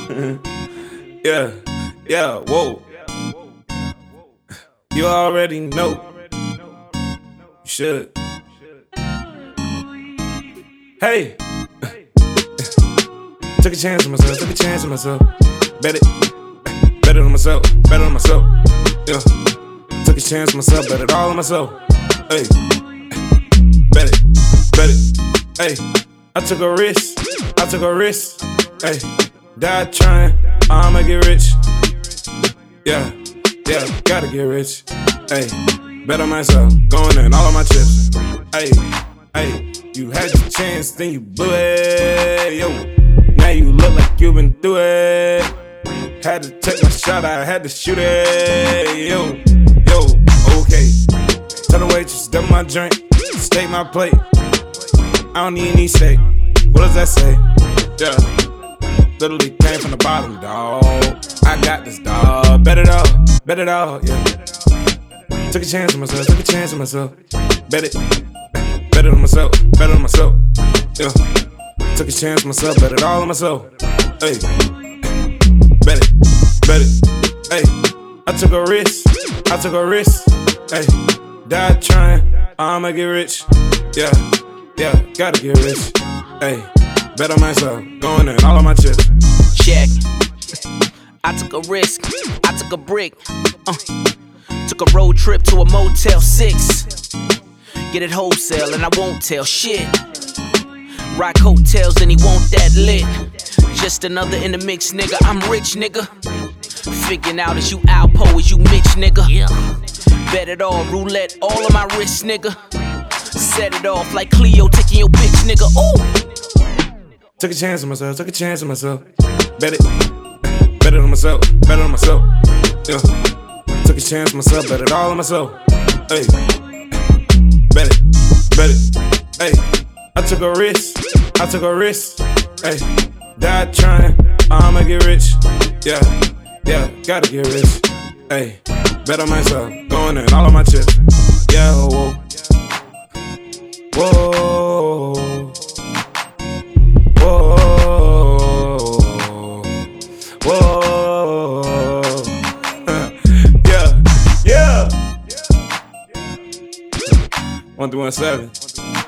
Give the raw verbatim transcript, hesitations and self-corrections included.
Yeah, yeah, whoa. You already know. You should. Hey. Took a chance on myself, took a chance on myself. Bet it. Bet it on myself, bet it on myself. Yeah. Took a chance on myself, bet it all on myself. Hey. Bet it, bet it. Hey. I took a risk, I took a risk. Hey. Died trying, I'ma get rich. Yeah, yeah, gotta get rich. Hey. Bet on myself, going in all of my chips. Hey, hey. You had your chance, then you blew it. Yo. Now you look like you been through it. Had to take my shot, I had to shoot it. Yo, yo, okay. Tell the waitress, dump my drink, steak my plate. I don't need any steak. What does that say? Yeah. Literally came from the bottom, dawg. I got this, dawg. Bet it all, bet it all, yeah. Took a chance on myself, took a chance on myself. Bet it, bet it on myself, bet it on myself. Yeah. Took a chance on myself, bet it all on myself. Hey, bet it, bet it. Hey, I took a risk, I took a risk. Hey, died trying, I'ma get rich. Yeah, yeah, gotta get rich. Hey, bet on myself, going in all of my chips. Check. I took a risk, I took a brick. Uh, took a road trip to a Motel six. Get it wholesale and I won't tell shit. Rock hotels and he won't that lit. Just another in the mix, nigga. I'm rich, nigga. Figuring out as you Alpo, as you Mitch, nigga. Bet it all, roulette, all of my wrists, nigga. Set it off like Cleo taking your bitch, nigga. Ooh. Took a chance on myself, took a chance on myself. Bet it, bet it on myself, bet it on myself. Yeah. Took a chance on myself, bet it all on myself. Hey, bet it, bet it. Hey, I took a risk, I took a risk. Hey, died trying, I'ma get rich. Yeah, yeah, gotta get rich. Hey, bet on myself, going in all of my chips. Yeah, whoa, whoa, whoa, whoa. Yeah, yeah. One three one seven.